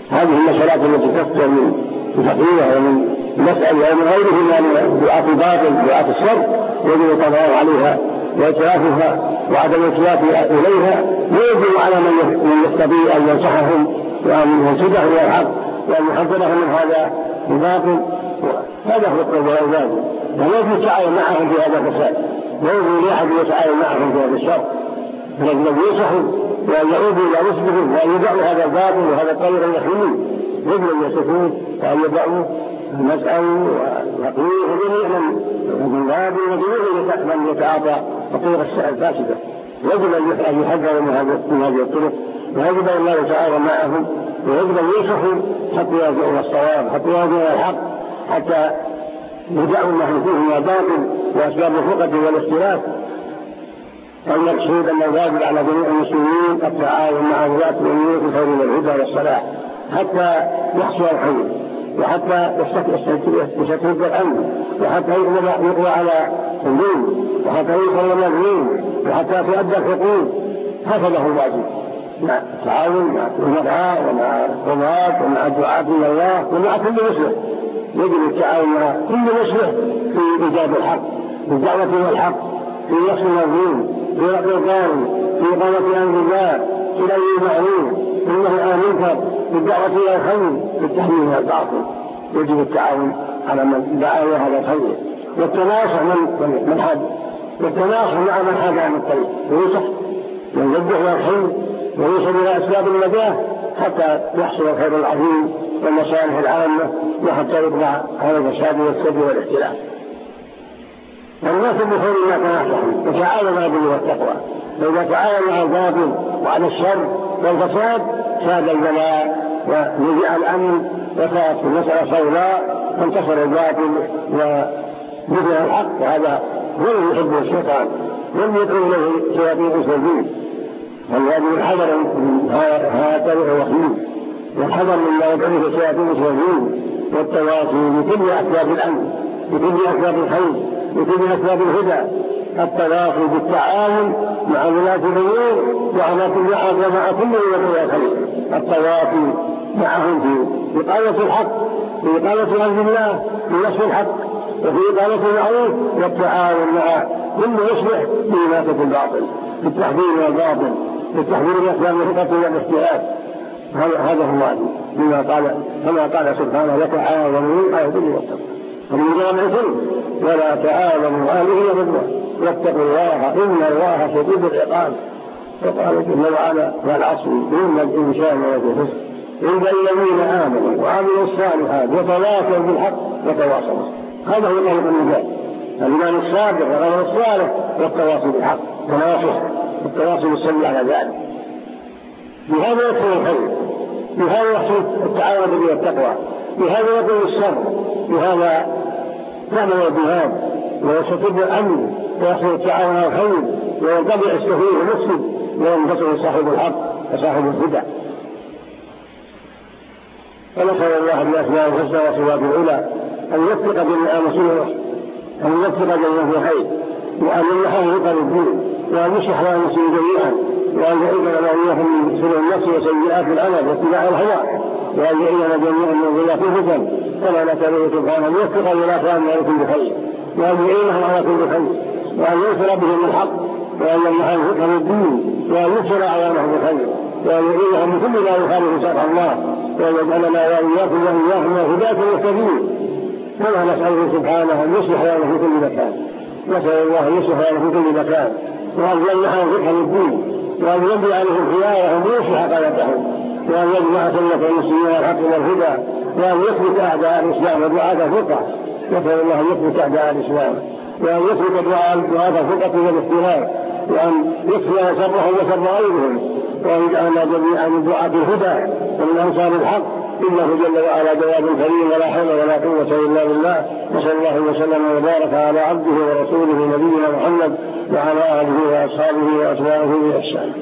هذه المسألة التي تفتح من الفقيه ومن مسألة ومن غيره من دعاة الباطل دعاة الشر يجب القضاء عليها وإتلافها وعدم الالتفات إليها، ويجب على من يستطيع أن ينصحهم وأن ينصحهم إلى الحق وأن يحذرهم من هذا الباطل. هذا هو القول والعياذ، ولا يجب التعاون معهم في هذا الفساد، لا يجب لأحد يتعاون معهم في هذا الشر، فيجب أن ينصحوا وأن يعودوا إلى رشدهم وأن يدعوا هذا الباطل وهذا الطريق اليقين، يجب أن يسكتوا وأن يدعوا المسأل ويقولوا جميعا من باب وجميع من يتعاطى الطرق الفاسدة، يجب أن يحذروا من هذه الطرق، ويجب أن لا يتعاون معهم، ويجب أن ينصحوا حتى يرجعوا إلى الصواب، حتى يرجعوا إلى الحق، حتى يدعوا ما فيه من الباطل وأسباب الفرقة والاختلاف. المقصود أن الواجب على جميع المسلمين التعاون مع ولاة الأمور في خير والهدى والصلاح حتى يحصل الخير، وحتى يستتب الأمن، وحتى يقضى على الظلم، وحتى يوصل المظلوم، وحتى تؤدى الحقوق. هكذا هو الواجب، مع التعاون مع الدعاء ومع القضاة ومع الدعاة إلى الله ومع كل مسلم. يجب التعاون مع كل مسلم في إيجاد الحق، في الدعوة إلى الحق، في نصر المظلوم، في رفع الظالم، في إقامة أمر الله، في الأمر المعروف، في النهي عن المنكر، في الدعوة إلى الخير، في التحذير من الباطل. يجب التعاون على من دعا إلى هذا الخير، والتناصح والتناصح مع من حاد عن الطريق، وينصح ويوجه إلى الخير ويوصل إلى أسباب النجاة حتى يحصل الخير العظيم والمصالح العامة، وحتى يطلع هذا الفساد والسد والاختلاف. الناس بخير ما تناصحوا وتعاونوا على البر والتقوى، فإذا تعاونوا على الباطل وعلى الشر والفساد ساد البلاء ونزع الأمن وصارت المسألة سوداء، فانتصر الباطل ونزع الحق، وهذا هو الذي يحبه الشيطان لم يدعو إليه شياطين الإنس. والواجب الحذر من هذا الطريق الوخيم، والحذر مما يدعو إليه شياطين الإنس، والتواصي بكل أسباب الأمن، بكل أسباب الخير، بكل أسباب الهدى. التواصي بالتعاون مع ولاة الأمور ومع كل أحد ومع كل ولاة الخير، التواصي معهم في إقامة الحق، في إقامة أمر الله، في نصر الحق، وفي إقامة المعروف، والتعاون مع كل يصلح في إماتة الباطل، في التحذير من الباطل، في التحذير من أسباب الفرقة والاختلاف. هذا هو الواجب، كما قال سبحانه: وتعاونوا على البر والتقوى. ومن جامع الكل: ولا تعاونوا على الإثم والعدوان واتقوا الله إن الله شديد العقاب. وقال جل وعلا: والعصر إن الإنسان لفي خسر إلا الذين آمنوا وعملوا الصالحات وتواصوا بالحق وتواصوا. هذا هو طريق النجاة، الإيمان الصادق والعمل الصالح والتواصي بالحق، والتواصي بالصبر على ذلك. بهذا يكون الخير، بهذا يحصل التعاون بالبر والتقوى، بهذا يكون الصبر، بهذا تعمل الجهاد ويستتب الأمن ويحصل التعاون على الخير، وينقطع السفيه المفسد وينتصر صاحب الحق وصاحب الهدى. ونسأل الله بأسماء الحسنى وصفاته العلى أن يوفق جميع المسلمين، أن يوفق جميع في خير، وأن يمنحه رضا الدين، وأن يصلح لنا المسلمين جميعا، وأن يعيذنا وإياهم من شرور النفس وسيئات العمل واتباع الهوى، وأن يعيذنا جميعا من ضياف الفتن، كما نسأله سبحانه أن يوفق الولاة على كل خير، وأن يعينهم على كل خير، وأن ينصر بهم الحق، وأن يمنحهم فقه الدين، وأن ينصر أعوانهم بالخير، وأن يعينهم بكل ما يخالف شرع الله، وأن يجعلنا وإياكم وإياهم هداة المهتدين. كما نسأله سبحانه أن يصلح لنا في كل مكان، نسأل الله أن يصلح لنا في كل مكان، وأن يمنحهم فقه الدين، وأن يبدي عليهم خيارهم ويصلح قلبهم، وأن يجمع سنة المسلمين الحق والهدى، وأن يثبت أعداء الإسلام ودعاة الفقه. نسأل الله أن يثبت أعداء الإسلام، وأن يثبت دعاة الفقه والاختلاف، وأن يكفي شرهم وشر غيرهم، وأن يجعلنا جميعا من دعاة الهدى ومن أنصار الحق، إنه جل وعلا جواد كريم ولا حول ولا قوة إلا بالله. وصلى الله وسلم وبارك على عبده ورسوله نبينا محمد وعلى آله وأصحابه وأتباعه بإحسان.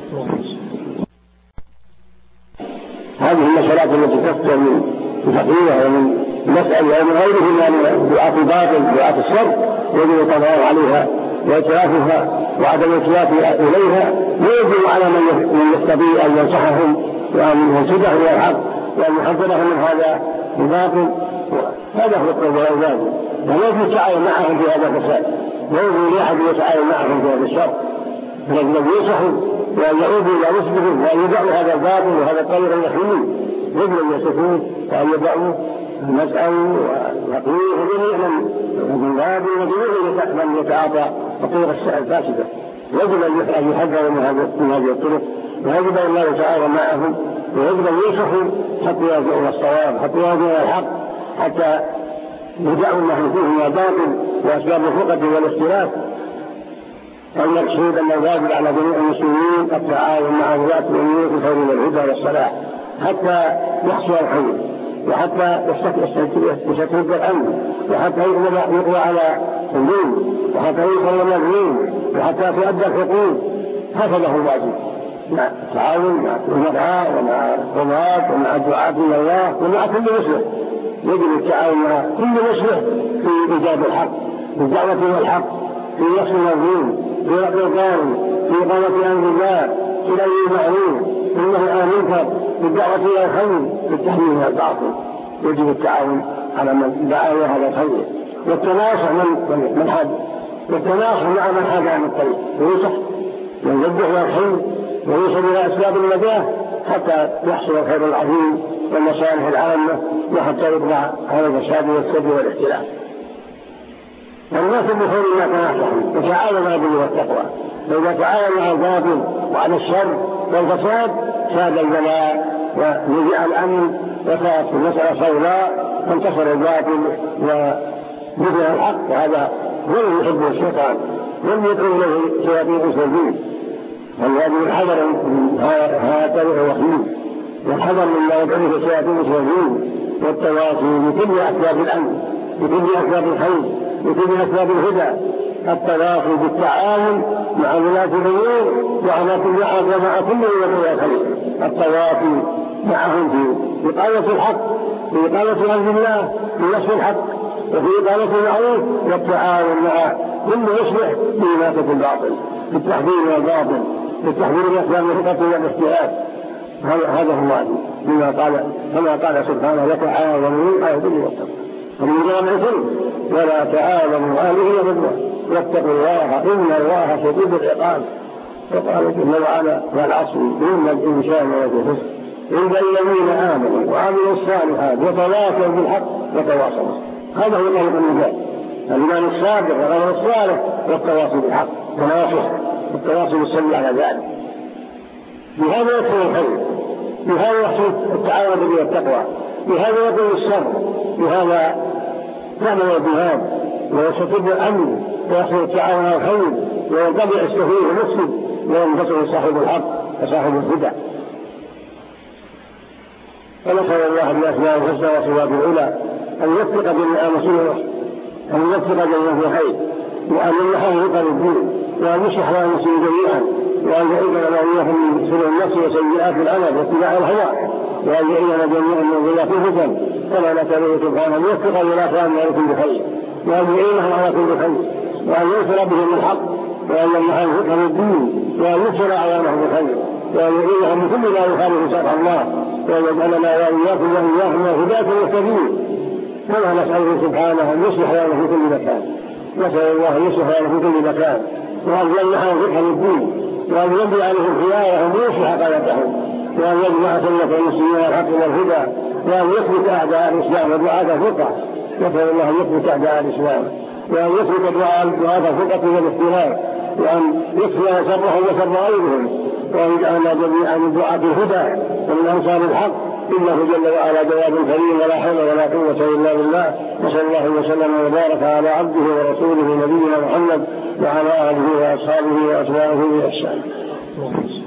هذه المسألة التي تفتح من الفقيه ومن مسألة ومن غيره من دعاة الباطل دعاة الشر يجب القضاء عليها وإتلافها وعدم الالتفات إليها، ويجب على من يستطيع أن ينصحهم وأن ينصحهم إلى الحق وأن يحذرهم من هذا الباطل. هذا هو القول والعباد، ولا يجوز التعاون معهم في هذا الفساد، لا يجوز لأحد يتعاون معهم في هذا الشر، الذي ينصحوا وأن يعودوا إلى رشدهم وأن يدعوا هذا الباطل وهذا الطريق المحمول، يجب أن يسكتوا وأن يدعوا المسأل ويقولوا جميعا من باب وجميع من يتعاطى الطرق الفاسدة، يجب أن يحذروا من هذه الطرق، ويجب أن لا يتعاون معهم، ويجب أن ينصحوا حتى يرجعوا إلى الصواب، حتى يرجعوا إلى الحق، حتى يدعوا ما فيه من الباطل وأسباب الفرقة والاختلاف. فالمقصود أن الواجب على جميع المسلمين التعاون مع ولاة الأمور في الخير والهدى والصلاح حتى يحصل الخير، وحتى يستتب الأمن، وحتى يقضى على الظلم، وحتى يوصل المظلوم، وحتى تؤدى الحقوق. هكذا هو الواجب، مع التعاون مع الأمراء ومع القضاة ومع الدعاة إلى الله ومع كل مسلم. يجب التعاون مع كل مسلم في إيجاد الحق، في الدعوة إلى الحق، في نصر المظلوم، في رفع الظالم، في إقامة أمر الله، في الأمر بالمعروف، في النهي عن المنكر، في الدعوة إلى الخير، في التحذير من الباطل. يجب التعاون على من دعا إلى هذا الخير، والتناصح مع من حاد عن الطريق، وينصح من يدعو إلى الخير ويوصل إلى أسباب النجاة حتى يحصل الخير العظيم والمصالح العامة، وحتى يطلع على الفساد والسد والاختلاف. والناس بخير ما تناصحوا وتعاونوا على البر والتقوى، فإذا تعاونوا على الباطل وعلى الشر والفساد ساد البلاء ونزع الأمن وصارت المسألة سوداء، فانتصر الباطل ونزع الحق، وهذا هو الذي يحبه الشيطان لم يدعو إليه شياطين الإنس. والواجب الحذر من هذا الطريق الوخيم، والحذر مما يدعو إليه شياطين الإنس، والتواصي بكل أسباب الأمن، بكل أسباب الخير، بكل أسباب الهدى. التواصي بالتعاون مع ولاة الأمور ومع كل ولاة الخير، التواصي معهم في إقامة الحق، في إقامة أمر الله، في نصر الحق، وفي إقامة المعروف، والتعاون مع كل يصلح في إماتة الباطل، في التحذير من الباطل، في التحذير من أسباب الفرقة والاختلاف. هذا هو الواجب، كما قال سبحانه: وتعاونوا على البر والتقوى. فمن جامع الكل: ولا تعاونوا على الإثم والعدوان واتقوا الله إن الله شديد العقاب. وقال جل وعلا: والعصر إن الإنسان لفي خسر إلا الذين آمنوا وعملوا الصالحات وتواصوا بالحق وتواصوا. هذا هو طريق النجاة، الإيمان الصادق والعمل الصالح والتواصي بالحق، والتواصي بالصبر على ذلك. بهذا يحصل الخير، بهذا يحصل التعاون بالبر والتقوى، بهذا يكون الصبر، بهذا نعمل الجهاد ويستتب الأمن ويحصل التعاون على الخير، وينقطع السفيه المفسد وينتصر صاحب الحق وصاحب الهدى. فنسأل الله بأسماء الحسنى وصفاته العلى أن يوفق جميع المسلمين، أن يوفق جميع الخير، وأن يحفظ الدين، وأن يصلح لنا المسلمين جميعا، وأن يعيذنا وإياهم من سوء النفس وسيئات الأمل واتباع الهوى، وأن يعيذنا جميعا من ضياف الفتن. كما نسأله سبحانه أن يوفق الإخوان على كل خير، وأن يعينهم على كل خير، وأن ينصر بهم الحق، وأن يمنحهم فقه الدين، وأن ينصر أعوانهم بالخير، وأن يعينهم من كل ما يخالف شرع الله، وأن يجعلنا وإياكم هداة المهتدين. كما نسأله سبحانه أن يصلح لنا في كل مكان، نسأل الله أن يصلح لنا في كل مكان، وأن يمنحهم فقه الدين، وأن يبدي عليهم خيارهم ويصلح قادتهم، وأن يجمع سنة المسلمين الحق والهدى، وأن يثبت أعداء الإسلام ودعاة الفقه. نسأل الله أن يثبت أعداء الإسلام، وأن يثبت دعاة الفقه والاختلاف، وأن يكفي شرهم وشر غيرهم، وأن يجعلنا جميعا من دعاة الهدى ومن أنصار الحق. إنه جل وعلا جواب كريم، ولا حول ولا قوة إلا بالله. وصلى الله وسلم وبارك على عبده ورسوله نبينا محمد وعلى آله وأصحابه وأتباعه بإحسان.